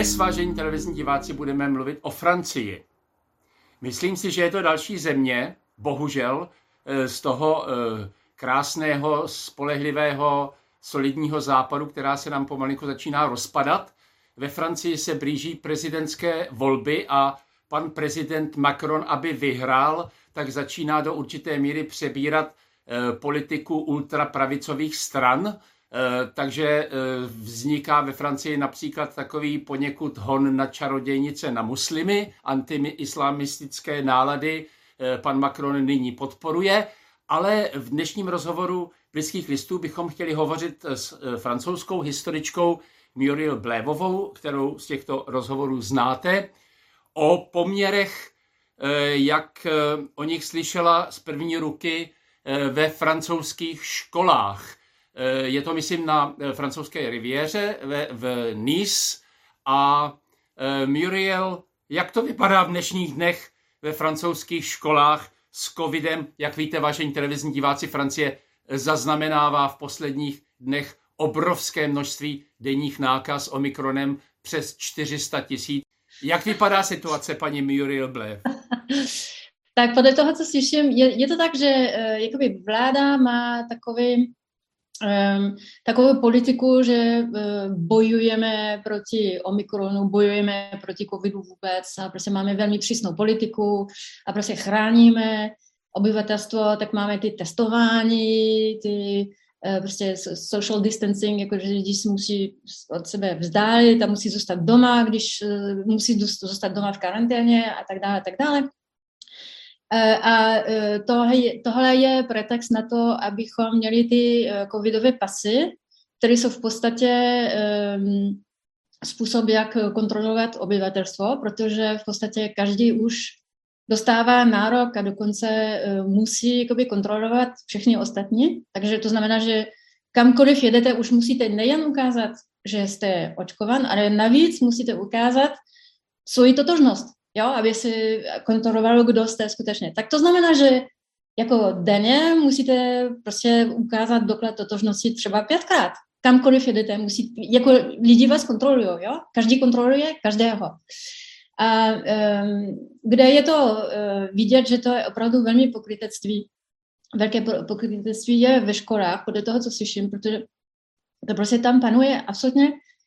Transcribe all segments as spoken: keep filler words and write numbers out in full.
Dnes, vážení televizní diváci, budeme mluvit o Francii. Myslím si, že je to další země, bohužel, z toho krásného, spolehlivého, solidního západu, která se nám pomalinku začíná rozpadat. Ve Francii se blíží prezidentské volby a pan prezident Macron, aby vyhrál, tak začíná do určité míry přebírat politiku ultrapravicových stran. Takže vzniká ve Francii například takový poněkud hon na čarodějnice na muslimy, antiislamistické nálady pan Macron nyní podporuje, ale v dnešním rozhovoru Blízkých listů bychom chtěli hovořit s francouzskou historičkou Muriel Blévovou, kterou z těchto rozhovorů znáte, o poměrech, jak o nich slyšela z první ruky ve francouzských školách. Je to, myslím, na francouzské riviéře v, v Nice. A Muriel, jak to vypadá v dnešních dnech ve francouzských školách s covidem? Jak víte, vážení televizní diváci, Francie zaznamenává v posledních dnech obrovské množství denních nákaz omikronem přes čtyři sta tisíc. Jak vypadá situace, paní Muriel Blév? Tak podle toho, co slyším, je, je to tak, že jakoby vláda má takový Um, takovou politiku, že uh, bojujeme proti omikronu, bojujeme proti covidu vůbec a prostě máme velmi přísnou politiku a prostě chráníme obyvatelstvo, tak máme ty testování, ty uh, prostě social distancing, jakože lidi si musí od sebe vzdálit a musí zůstat doma, když uh, musí zůstat doma v karanténě a tak dále, a tak dále. A tohle je, tohle je pretext na to, abychom měli ty covidové pasy, které jsou v podstatě um, způsob, jak kontrolovat obyvatelstvo, protože v podstatě každý už dostává nárok a dokonce uh, musí jakoby kontrolovat všechny ostatní. Takže to znamená, že kamkoliv jedete, už musíte nejen ukázat, že jste očkovan, ale navíc musíte ukázat svoji totožnost. Jo, aby si kontrolovalo, kdo jste skutečně. Tak to znamená, že jako denně musíte prostě ukázat doklad totožnosti třeba pětkrát. Kamkoliv jedete, musí, jako lidi vás kontrolují, jo? Každý kontroluje každého. A um, kde je to uh, vidět, že to je opravdu velmi pokrytectví. Velké pokrytectví je ve školách, podle toho, co slyším, protože to prostě tam panuje absolutně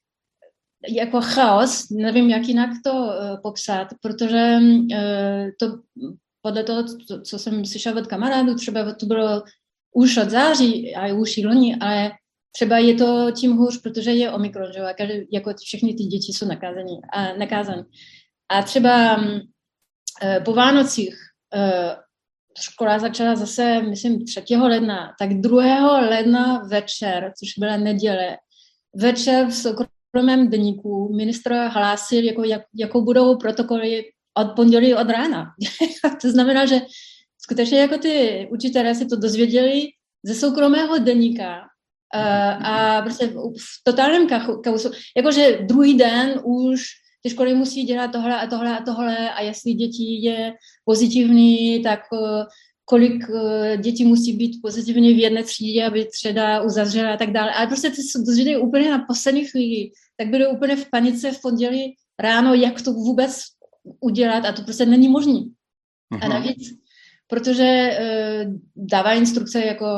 jako chaos, nevím, jak jinak to uh, popsat, protože uh, to podle toho, co, co jsem slyšela od kamarádů, třeba to bylo už od září a už i loni, ale třeba je to tím hůř, protože je omikron, že jo, jako všechny ty děti jsou nakázaní a nakázaní. A třeba uh, po Vánocích uh, škola začala zase, myslím, třetího ledna, tak druhého ledna večer, což byla neděle, večer v soukromém deníku ministr hlásil, jako, jak, jakou budou protokoly od pondělí od rána. To znamená, že skutečně jako ty učitelé si to dozvěděli ze soukromého deníka uh, a prostě v totálním chaosu. Jakože druhý den už ty školy musí dělat tohle a tohle a tohle a jestli děti je pozitivní, tak uh, kolik uh, dětí musí být pozitivní v jedné třídě, aby třída uzavřela a tak dále. Ale prostě ty se dozvěděli úplně na poslední chvíli. Tak byli úplně v panice v pondělí ráno, jak to vůbec udělat a to prostě není možný. Uh-huh. A navíc, protože uh, dává instrukce jako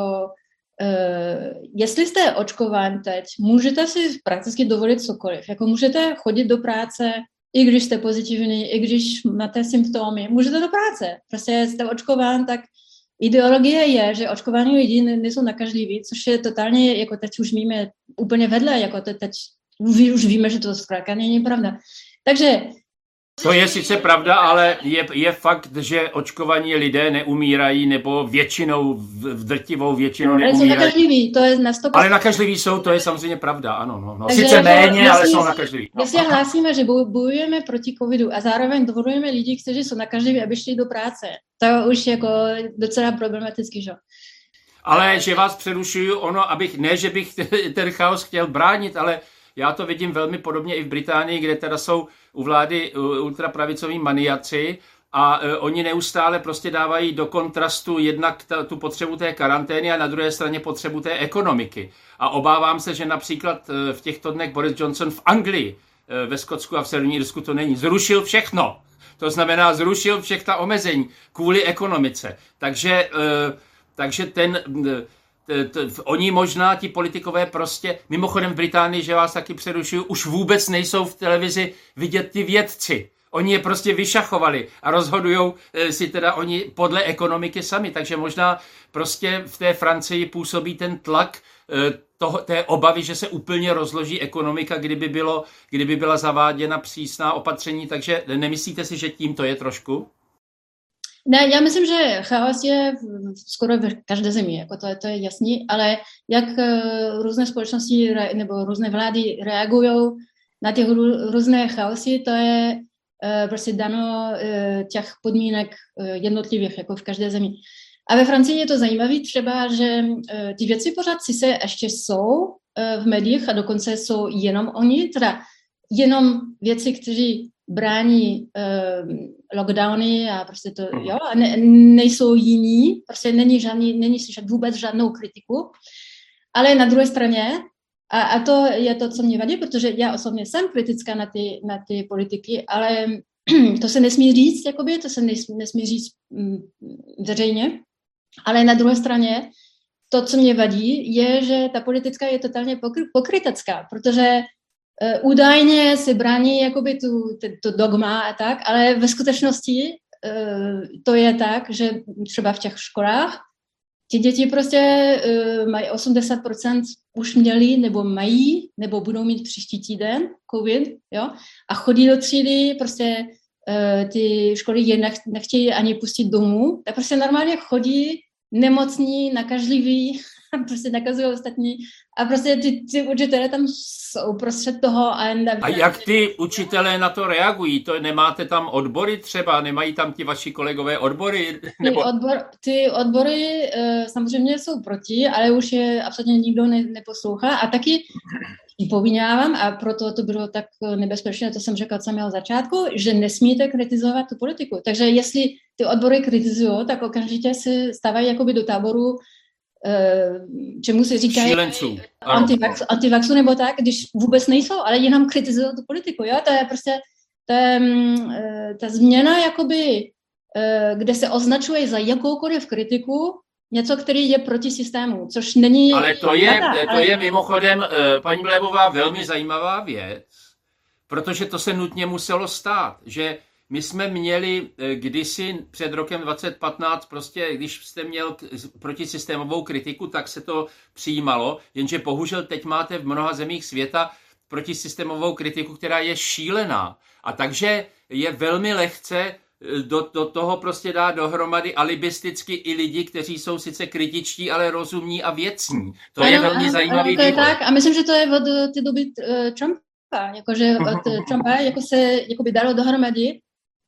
uh, jestli jste očkován teď, můžete si prakticky dovolit cokoliv. Jako můžete chodit do práce, i když jste pozitivní, i když máte symptomy, můžete do práce. Prostě jste očkován, tak ideologie je, že očkovaní lidi nejsou nakažliví, což je totálně, jako teď už víme úplně vedle, jako teď, teď už víme, že to zkrátka není pravda. Takže to je sice pravda, ale je, je fakt, že očkovaní lidé neumírají, nebo většinou, v drtivou většinou ale neumírají. Ale jsou nakažliví, to je na sto procent. Ale nakažliví jsou, to je samozřejmě pravda, ano. No, no. Sice méně, že, ale jsou nakažliví. No. Jestli hlásíme, že bojujeme proti covidu a zároveň dovolujeme lidi, kteří jsou nakažliví, aby šli do práce, to už jako docela problematický, že? Ale že vás přerušuju, ono, abych, ne, že bych ten chaos chtěl bránit, ale já to vidím velmi podobně i v Británii, kde teda jsou u vlády ultrapravicoví maniaci a uh, oni neustále prostě dávají do kontrastu jednak ta, tu potřebu té karantény a na druhé straně potřebu té ekonomiky. A obávám se, že například uh, v těchto dnech Boris Johnson v Anglii ve Skotsku a v Severním Irsku to není. Zrušil všechno. To znamená, zrušil všechna omezení kvůli ekonomice. Takže, takže ten... Oni možná, ti politikové prostě, mimochodem v Británii, že vás taky přerušuju, už vůbec nejsou v televizi vidět ty vědci. Oni je prostě vyšachovali a rozhodujou si teda oni podle ekonomiky sami. Takže možná prostě v té Francii působí ten tlak toho, té obavy, že se úplně rozloží ekonomika, kdyby, bylo, kdyby byla zaváděna přísná opatření. Takže nemyslíte si, že tím to je trošku? Ne, já myslím, že chaos je skoro v každé zemi, jako to, je, to je jasný, ale jak různé společnosti nebo různé vlády reagují na těch různé chaosy, to je prostě dano těch podmínek jednotlivých, jako v každé zemi. A ve Francii je to zajímavé třeba, že ty věci pořád si se ještě jsou v médiích a dokonce jsou jenom oni, teda jenom věci, kteří brání uh, lockdowny a prostě to, jo, a ne, nejsou jiní, prostě není, žádný, není slyšet vůbec žádnou kritiku, ale na druhé straně, a, a to je to, co mě vadí, protože já osobně jsem kritická na ty, na ty politiky, ale to se nesmí říct, jakoby, to se nesmí, nesmí říct um, veřejně, ale na druhé straně to, co mě vadí, je, že ta politická je totálně pokry, pokrytecká, protože Uh, údajně se brání jakoby tu, tu dogma a tak, ale ve skutečnosti uh, to je tak, že třeba v těch školách ti děti prostě uh, mají osmdesát procent už měli nebo mají, nebo budou mít příští týden covid, jo, a chodí do třídy, prostě uh, ty školy je nech, nechtějí ani pustit domů, tak prostě normálně chodí nemocní, nakažliví, prostě nakazují ostatní a prostě ty, ty učitelé tam jsou prostřed toho. A, a jak ty učitelé na to reagují? To nemáte tam odbory třeba? Nemají tam ti vaši kolegové odbory? Nebo... Ty, odbor, ty odbory uh, samozřejmě jsou proti, ale už je absolutně nikdo ne, neposlouchá a taky povinávám a proto to bylo tak nebezpečné, to jsem řekla od samého začátku, že nesmíte kritizovat tu politiku. Takže jestli ty odbory kritizují, tak okamžitě se stávají jakoby do táboru čemu se říkají antivax, antivaxu nebo tak, když vůbec nejsou, ale jenom kritizují tu politiku, jo, to je prostě to je, ta změna jakoby, kde se označuje za jakoukoliv kritiku něco, který je proti systému, což není... Ale to je, data, to ale... je mimochodem, paní Blébová, velmi zajímavá věc, protože to se nutně muselo stát, že my jsme měli kdysi před rokem dvacet patnáct, prostě když jste měl protisystémovou kritiku, tak se to přijímalo, jenže bohužel teď máte v mnoha zemích světa protisystémovou kritiku, která je šílená. A takže je velmi lehce do, do toho prostě dát dohromady alibisticky i lidi, kteří jsou sice kritičtí, ale rozumní a věcní. To ano, je velmi ano, zajímavý ano, to je tak. A myslím, že to je od té doby uh, Trumpa, jakože od Trumpa jako se jakoby dalo dohromady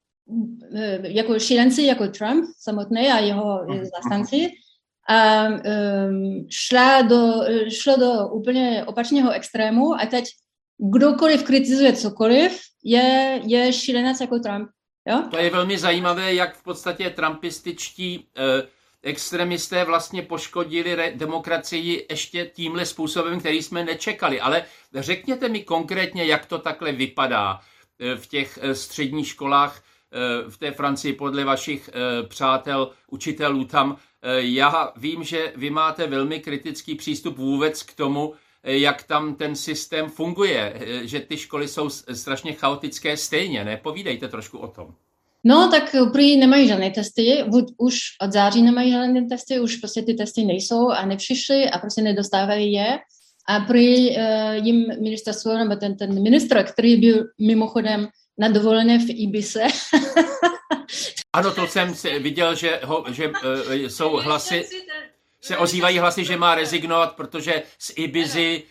jako šílenci, jako Trump samotný a jeho zástanci a um, šla do, šlo do úplně opačného extrému a teď kdokoliv kritizuje cokoliv, je, je šílenec jako Trump. Jo? To je velmi zajímavé, jak v podstatě trumpističtí eh, extremisté vlastně poškodili re- demokracii ještě tímhle způsobem, který jsme nečekali. Ale řekněte mi konkrétně, jak to takhle vypadá eh, v těch eh, středních školách v té Francii podle vašich e, přátel, učitelů tam. E, já vím, že vy máte velmi kritický přístup vůbec k tomu, e, jak tam ten systém funguje, e, že ty školy jsou strašně chaotické stejně, ne? Povídejte trošku o tom. No, tak prý nemají žádné testy, už od září nemají žádné testy, už prostě ty testy nejsou a nepřišly a prostě nedostávají je. A prý e, jim ministerstvo, nebo ten, ten ministr, který byl mimochodem na dovolené v Ibize. Ano, to jsem viděl, že, ho, že uh, jsou hlasy, se ozývají hlasy, že má rezignovat, protože z Ibizy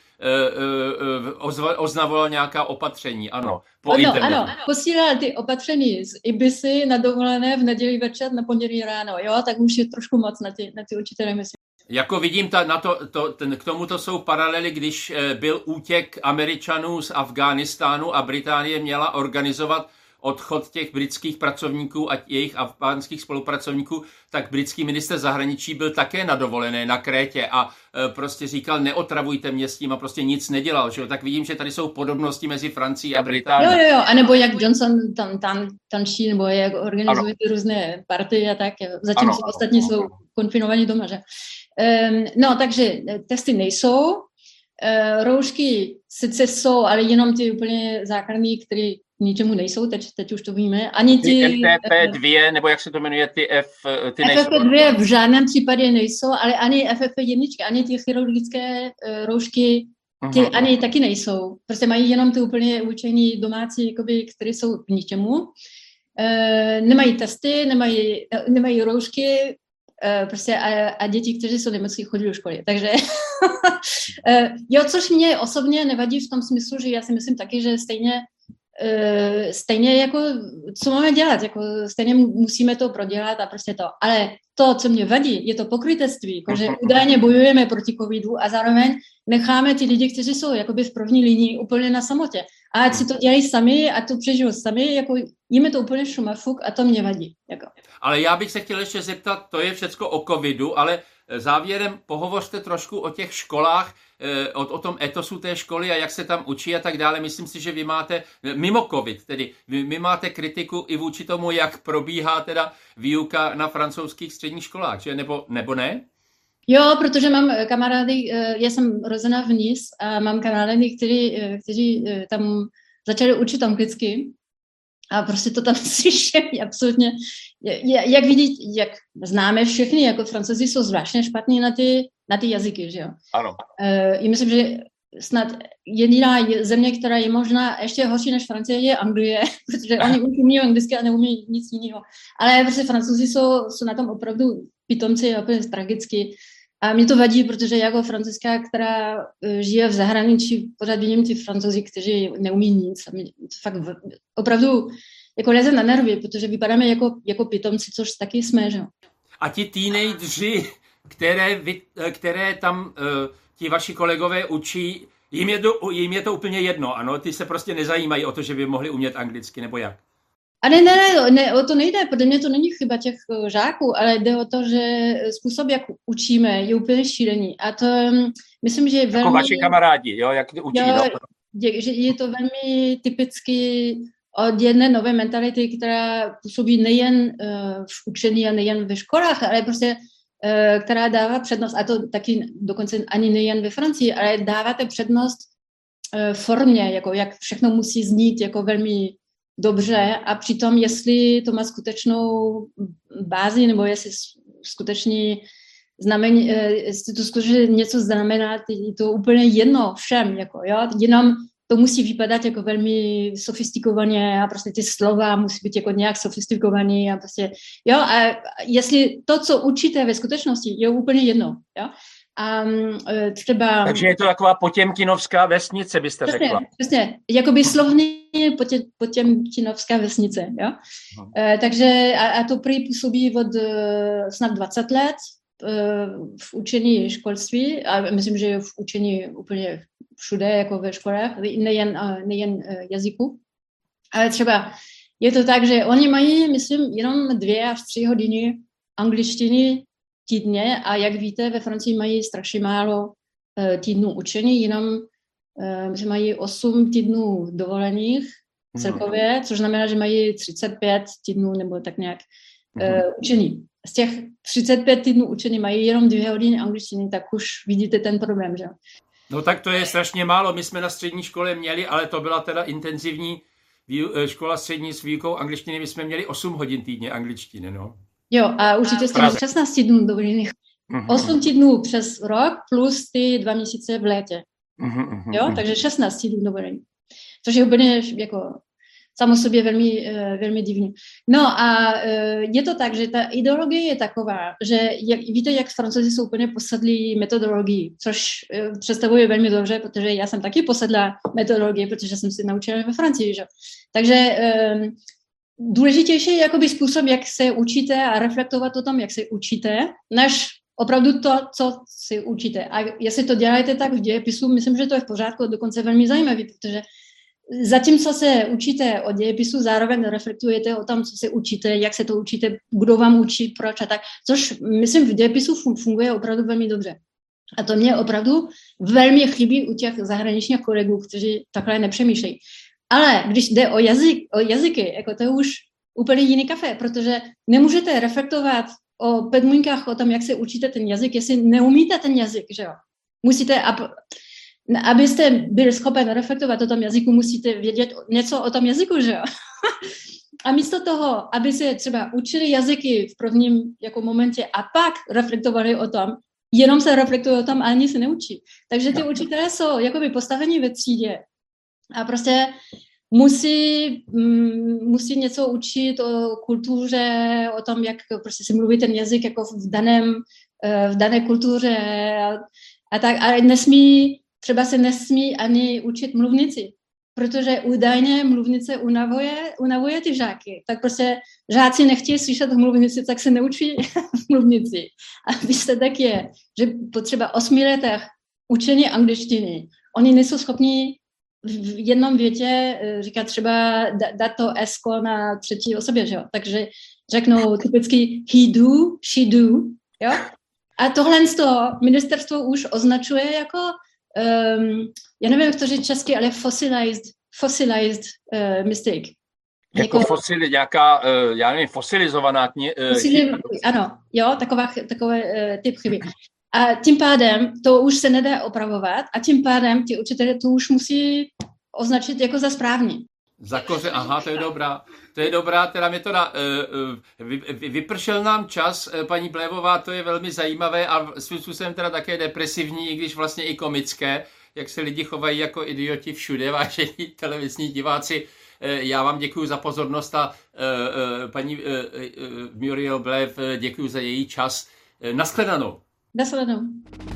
uh, uh, oznavoval nějaká opatření. Ano, po ano, internetu. Ano, posílal ty opatření z Ibizy na dovolené v neděli večer na pondělí ráno, jo, tak už je trošku moc na ty, na ty učitele, myslím. Jako vidím, ta, na to, to, ten, k tomuto jsou paralely, když byl útěk Američanů z Afghánistánu a Británie měla organizovat odchod těch britských pracovníků a jejich afghánských spolupracovníků, tak britský minister zahraničí byl také na dovolené na Krétě a prostě říkal, neotravujte mě s tím a prostě nic nedělal. Že? Tak vidím, že tady jsou podobnosti mezi Francií a Británií. Jo, jo, jo, anebo jak Johnson tam, tam tančí, nebo jak organizuje ty různé party a tak, zatímco ano, ostatní ano, jsou ano. konfinovaní doma, že? Um, no, takže testy nejsou, uh, roušky sice jsou, ale jenom ty úplně základní, které ničemu nejsou, teď, teď už to víme. Ani ty, ty F F P dva, nebo jak se to jmenuje, ty F, ty nejsou. F F P dva v žádném případě nejsou, ale ani F F P jedna, ani ty chirurgické uh, roušky, ty uh-huh. ani taky nejsou. Prostě mají jenom ty úplně učení domácí, jakoby, které jsou k ničemu. Uh, nemají testy, nemají, uh, nemají roušky, Uh, prostě a, a děti, kteří jsou nemocní, chodí do školy. Takže uh, jo, což mě osobně nevadí v tom smyslu, že já si myslím taky, že stejně uh, stejně jako, co máme dělat, jako stejně musíme to prodělat a prostě to. Ale to, co mě vadí, je to pokrytectví, jako, že údajně bojujeme proti covidu a zároveň necháme ty lidi, kteří jsou jakoby v první linii úplně na samotě. A ať si to dělají sami a to přežijou sami, jako jim je to úplně šumafuk a to mě vadí. Jako. Ale já bych se chtěl ještě zeptat, to je všecko o covidu, ale závěrem pohovořte trošku o těch školách, o, o tom etosu té školy a jak se tam učí a tak dále. Myslím si, že vy máte, mimo covid, tedy vy, vy máte kritiku i vůči tomu, jak probíhá teda výuka na francouzských středních školách, že? Nebo, nebo ne? Jo, protože mám kamarády, já jsem rozená v Nice a mám kamarády, kteří, kteří tam začali učit anglicky a prostě to tam slyším absolutně, jak vidíte, jak známe všichni, jako Francouzi jsou zvláštně špatní na ty, na ty jazyky, že jo. Ano. Já myslím, že snad jediná země, která je možná ještě horší než Francie, je Anglie, protože oni umí anglicky a neumí nic jiného. Ale prostě Francouzi jsou, jsou na tom opravdu pitomci a úplně tragicky. A mě to vadí, protože jako francouzská, která žije v zahraničí, pořád vidím ty Francouzi, kteří neumí nic. A mě to fakt opravdu jako leze na nervy, protože vypadáme jako, jako pitomci, což taky jsme, že? A ti teenageři, které, vy, které tam uh, ti vaši kolegové učí, jim je, to, jim je to úplně jedno, ano? Ty se prostě nezajímají o to, že by mohli umět anglicky, nebo jak? A ne, ne, ne, ne, o to nejde, podle mě to není chyba těch žáků, ale jde o to, že způsob, jak učíme, je úplně šílený. A to myslím, že je velmi... Jako vaši kamarádi, jo, jak učí, jo, no? je, že je to velmi typicky od jedné nové mentality, která působí nejen uh, v učení a nejen ve školách, ale prostě uh, která dává přednost, a to taky dokonce ani nejen ve Francii, ale dáváte přednost uh, formě, jako jak všechno musí znít jako velmi dobře a přitom, jestli to má skutečnou bázi, nebo jestli skutečně znamení, jestli to skutečně něco znamená, je to úplně jedno všem, jako, jo, jenom to musí vypadat jako velmi sofistikovaně a prostě ty slova musí být jako nějak sofistikovaný a prostě, jo, a jestli to, co učíte ve skutečnosti, je úplně jedno, jo. A třeba... Takže je to taková potěmkinovská vesnice, byste přesně, řekla. Přesně, jakoby slovně potě, potěmkinovská vesnice, jo. Uh-huh. E, takže a, a to prý působí od uh, snad dvacet let uh, v učení školství a myslím, že v učení úplně všude, jako ve školách, nejen, uh, nejen uh, jazyku. Ale třeba je to tak, že oni mají, myslím, jenom dvě až tři hodiny angličtiny týdně a jak víte, ve Francii mají strašně málo uh, týdnů učení, jenom uh, že mají osm týdnů dovolených celkově, což znamená, že mají třicet pět týdnů nebo tak nějak uh, učení. Z těch třicet pět týdnů učení mají jenom dvě hodiny angličtiny, tak už vidíte ten problém, že? No tak to je strašně málo. My jsme na střední škole měli, ale to byla teda intenzivní škola střední s výukou angličtiny. My jsme měli osm hodin týdně angličtiny, no. Jo, a určitě jste měli šestnáct týdnů dovolených. osm týdnů přes rok plus ty dva měsíce v létě. Jo, takže šestnáct týdnů dovolených. Což je úplně jako samo sobě velmi, velmi divný. No a je to tak, že ta ideologie je taková, že jak, víte, jak Francouzi jsou úplně posedlí metodologií, což představuje velmi dobře, protože já jsem taky posedla metodologie, protože jsem si naučila ve Francii, že? Takže um, důležitější je jakoby způsob, jak se učíte a reflektovat o tom, jak se učíte, než opravdu to, co si učíte. A jestli to děláte tak v dějepisu, myslím, že to je v pořádku, dokonce velmi zajímavý, protože zatímco se učíte o dějepisu, zároveň reflektujete o tom, co se učíte, jak se to učíte, kdo vám učí, proč a tak, což myslím v dějepisu funguje opravdu velmi dobře. A to mě opravdu velmi chybí u těch zahraničních kolegů, kteří takhle nepřemýšlejí. Ale když jde o, jazyk, o jazyky, jako to je už úplně jiný kafe, protože nemůžete reflektovat o podmínkách, o tom, jak se učíte ten jazyk, jestli neumíte ten jazyk, že jo. Musíte, abyste byli schopen reflektovat o tom jazyku, musíte vědět něco o tom jazyku, že jo. A místo toho, aby se třeba učili jazyky v prvním jako momentě a pak reflektovali o tom, jenom se reflektuje o tom a ani se neučí. Takže ty učitelé jsou jakoby postaveni ve třídě a prostě musí, mm, musí něco učit o kultuře, o tom, jak prostě se mluví ten jazyk jako v daném, v dané kultuře a, a tak, ale nesmí, třeba se nesmí ani učit mluvnici, protože údajně mluvnice unavuje, unavuje ty žáky. Tak prostě žáci nechtějí slyšet v mluvnici, tak se neučí v mluvnici. A výsledek je, že po třeba osmi letech učení angličtiny, oni nejsou schopni v jednom větě říkat třeba dát to esko na třetí osobě, že jo? Takže řeknou typicky he do, she do, jo? A tohle z toho ministerstvo už označuje jako Um, já nevím, jak to říct česky, ale fossilized, fossilized uh, mistake. Jako, jako fosil, nějaká, uh, já nevím, fosilizovaná kni, uh, fosili, ano, jo, taková, takový uh, typ chyby. A tím pádem to už se nedá opravovat a tím pádem ti učitelé to už musí označit jako za správný. Za koře, aha, to je dobrá. To je dobrá, teda mě to na, uh, vy, vypršel nám čas, paní Blévová, to je velmi zajímavé a svým způsobem teda také depresivní, i když vlastně i komické, jak se lidi chovají jako idioti všude, vážení televizní diváci. Já vám děkuji za pozornost a uh, uh, paní uh, uh, Muriel Blév, děkuji za její čas. Naschledanou. Naschledanou.